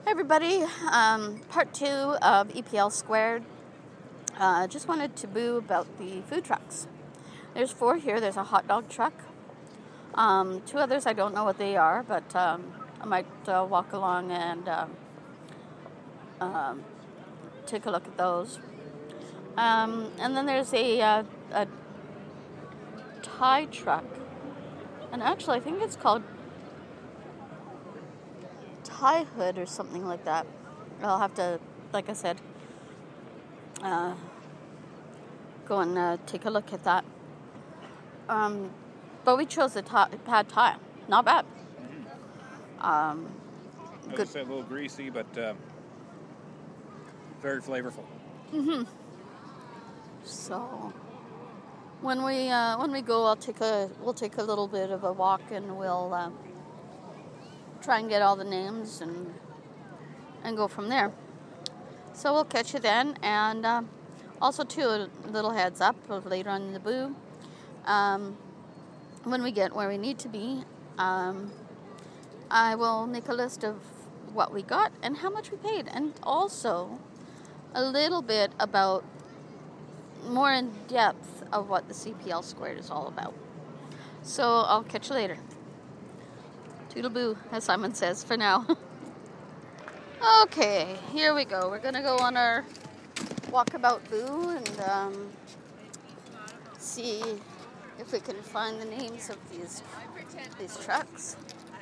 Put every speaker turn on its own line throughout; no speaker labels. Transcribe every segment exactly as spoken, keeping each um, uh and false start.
Everybody, um, part two of E P L Squared. Uh, just wanted to boo about the food trucks. There's four here. There's a hot dog truck. Um, two others, I don't know what they are, but um, I might uh, walk along and um, um, take a look at those. Um, and then there's a, uh, a Thai truck. And actually, I think it's called Thai Hood or something like that. I'll have to, like I said, uh, go and uh, take a look at that. Um, but we chose the thai, pad Thai. Not bad.
Mm-hmm.
Um,
I
good.
would say a little greasy, but uh, very flavorful.
Mm-hmm. So when we uh, when we go, I'll take a we'll take a little bit of a walk and we'll uh, try and get all the names and and go from there. So we'll catch you then, and uh, also too a little heads up of later on in the boo. Um, when we get where we need to be, um, I will make a list of what we got and how much we paid, and also a little bit about more in depth of what the C P L Squared is all about. So I'll catch you later. Toodle-boo, as Simon says, for now. Okay, here we go. We're gonna go on our walkabout boo and um, see if we can find the names of these these trucks.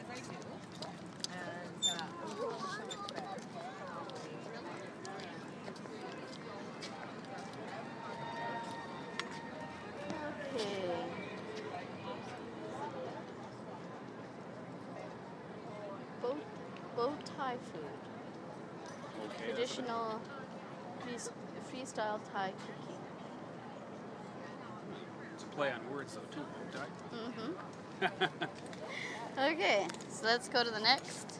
Okay. Bow, bow tie food.
Okay,
Traditional free, freestyle Thai cooking.
it's a play on words, though, too. Thai.
Mm-hmm. Okay, so let's go to the next.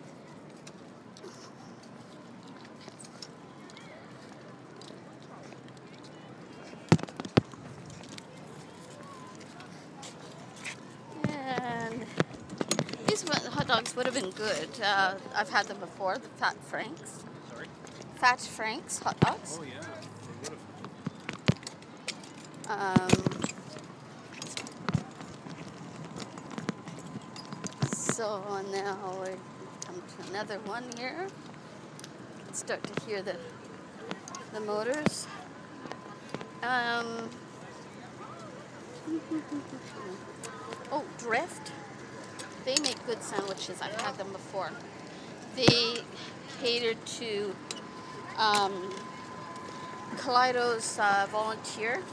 And these hot dogs would have been good. Uh, I've had them before, the Fat Franks.
Sorry?
Fat Franks hot dogs.
Oh, yeah. They would
Um, so now we come to another one here. Start to hear the the motors. Um, oh, Drift. They make good sandwiches. I've had them before. They cater to um, Kaleido's uh, Volunteer.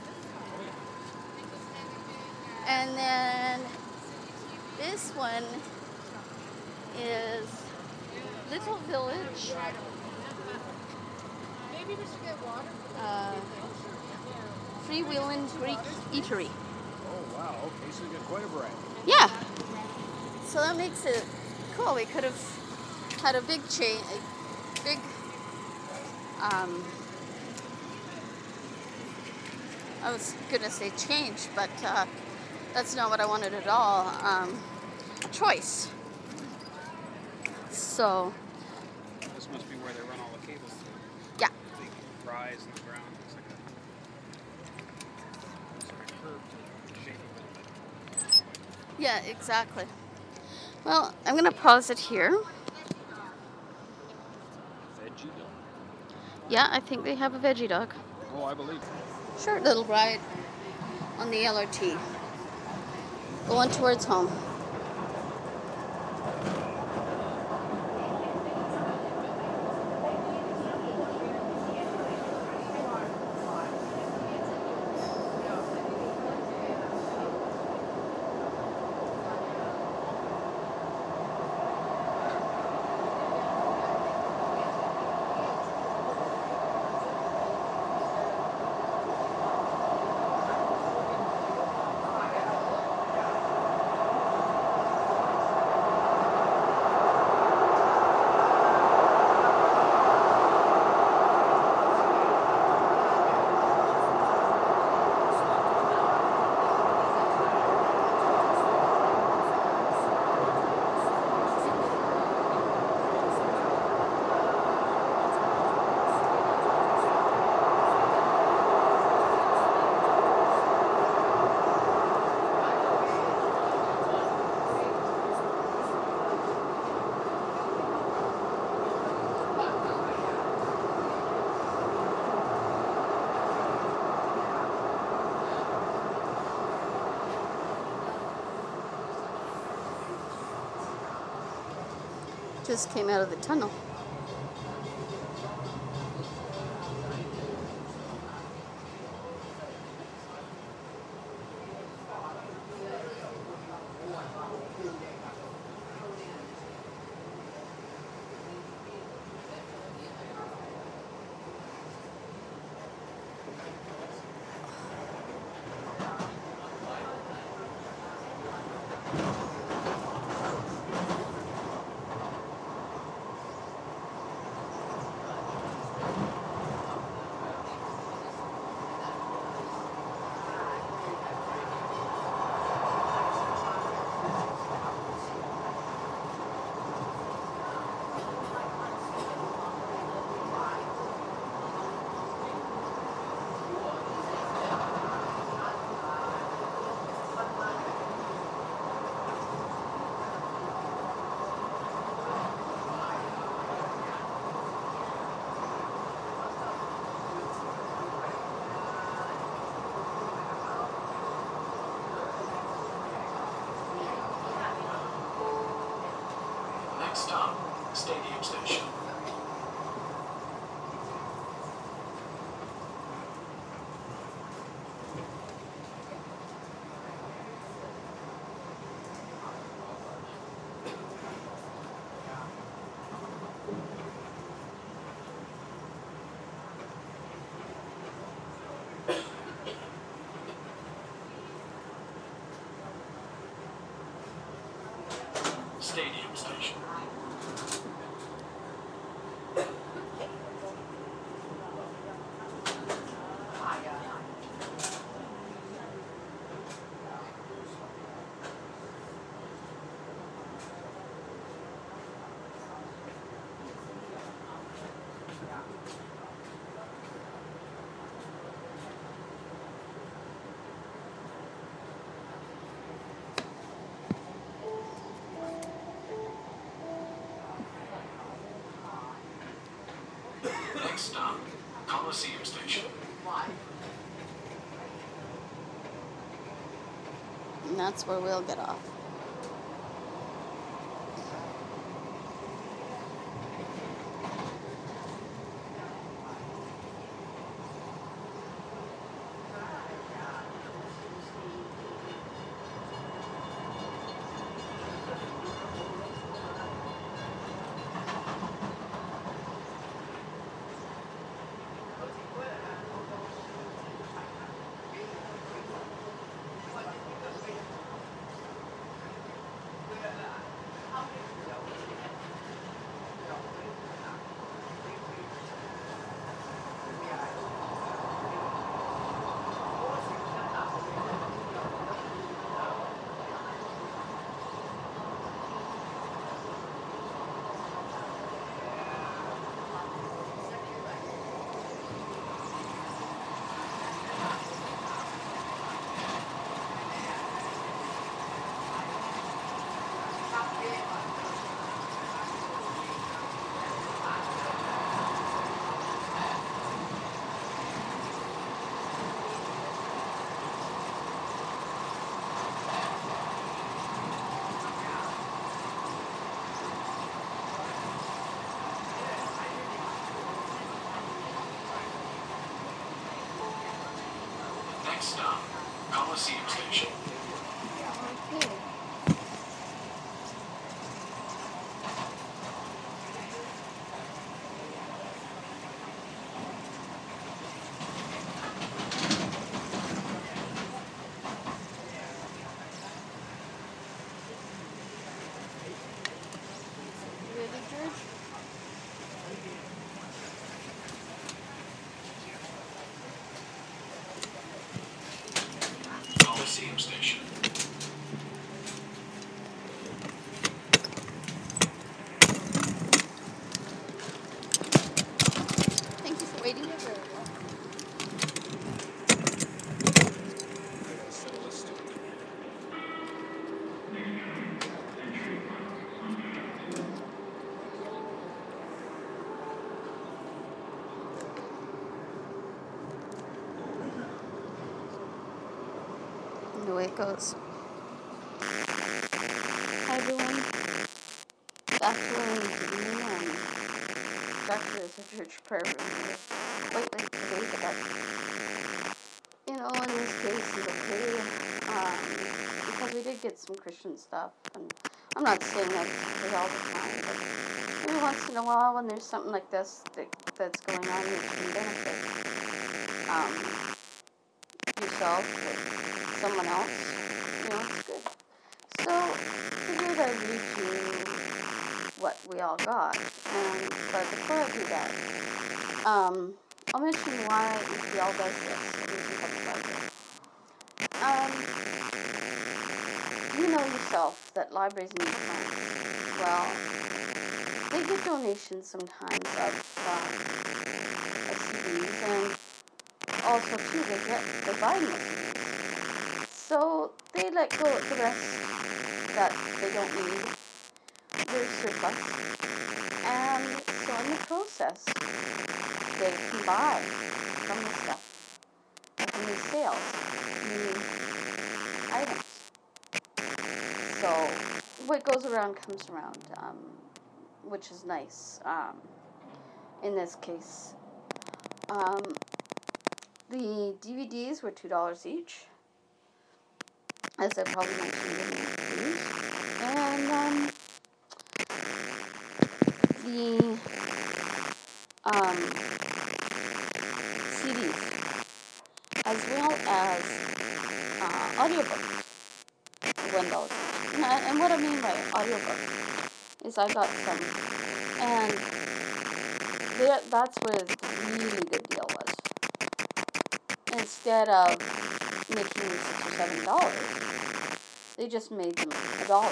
And then this one is Little Village.
Maybe we should get water.
Uh, Freewheeling Greek Eatery.
Oh, wow. Okay, so you got quite a variety.
Yeah. So that makes it cool. We could have had a big chain, a big, um, I was going to say change, but uh, that's not what I wanted at all. Um, choice. So.
This must be where they run all the cables through.
Yeah.
They rise in the ground. It's like a, it's like a curved shape a little bit.
Yeah, exactly. Well, I'm going to pause it here.
Veggie dog.
Yeah, I think they have a veggie dog.
Oh, I believe.
Short little ride on the L R T. Going towards home. Just came out of the tunnel.
Next stop, Stadium Station. Stadium Station. Next stop, Coliseum Station.
And that's where we'll get off.
Next stop, Coliseum Station.
Okay. You ready, George?
Coliseum Station.
Thank you for waiting. You're very welcome. And the way it goes. Hi everyone. Back to where we actually is a church prayer room. Quite late today, but that, you know, in this case is okay. Um, because we did get some Christian stuff, and I'm not saying that it's all the time, but every once in a while when there's something like this that, that's going on that can benefit um, yourself or someone else, you know, it's good. So, I figured I'd read you what we all got. And, but before I do that, um, I'll mention why E P L does this. There's a couple of them. Um, you know yourself that libraries need funds. Well, they get donations sometimes of, uh, of C Ds, and also too they get they buy more C Ds. So they let go of the rest that they don't need. Their surplus, and so in the process, they can buy from the stuff, from these sales, new items. So what goes around comes around, um, which is nice. Um, in this case, um, the D V Ds were two dollars each, as I probably mentioned in the news, and um, the um, C Ds, as well as uh, audiobooks, one dollar. And, I, and what I mean by audiobook is I got some, and there, that's where the really good deal was. Instead of making six or seven dollars, they just made them a dollar.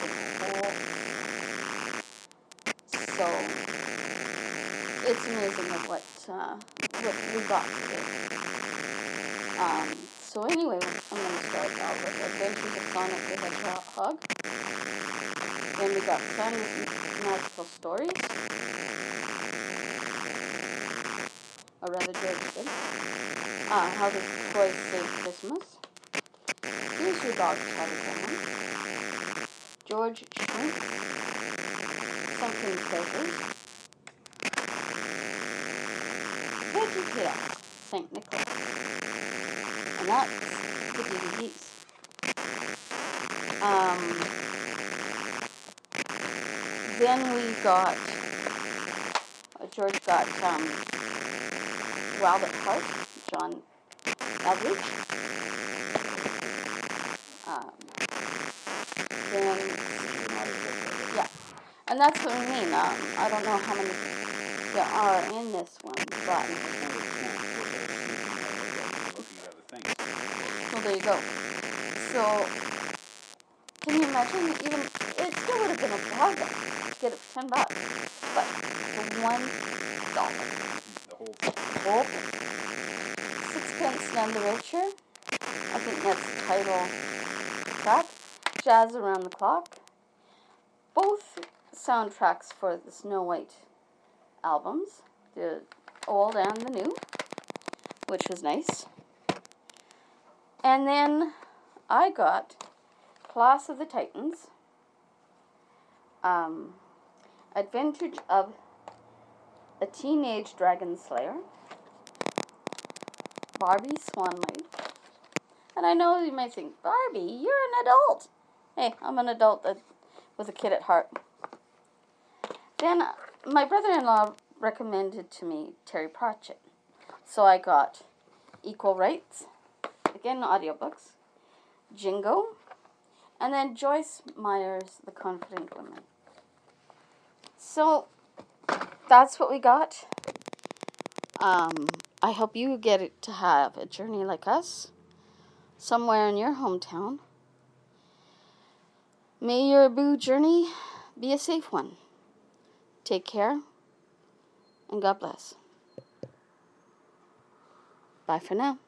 So it's amazing of what uh, what we got today. Um, so anyway, I'm going to start out with Adventures of Sonic the Hedgehog. Then we got Santa's Magical Stories. Or rather, George did. Uh, How the Toys Saved Christmas. Here's Your Dog's Home. George Shrink. Something Treasures. Veggie Tales. Saint Nicholas. And that's the D V Ds. Um, then we got, uh, George got um, Wild at Heart, John Eldridge. Um, then, yeah, and that's what I mean. Um, I don't know how many there are in this one, but well, there you go. So, can you imagine? Even it still would have been a bargain to get it for ten bucks, but for one dollar,
The whole
the whole thing. Sixpence None the Richer. I think that's the title track. Jazz Around the Clock. Both soundtracks for the Snow White albums, the old and the new, which was nice. And then I got Class of the Titans, um, Adventures of a Teenage Dragon Slayer, Barbie Swan Lake. And I know you might think, Barbie, you're an adult. Hey, I'm an adult that, with a kid at heart. Then uh, my brother-in-law recommended to me Terry Pratchett. So I got Equal Rights, again audiobooks, Jingo, and then Joyce Meyer's The Confident Woman. So that's what we got. Um, I hope you get it to have a journey like us, somewhere in your hometown. May your boo journey be a safe one. Take care, and God bless. Bye for now.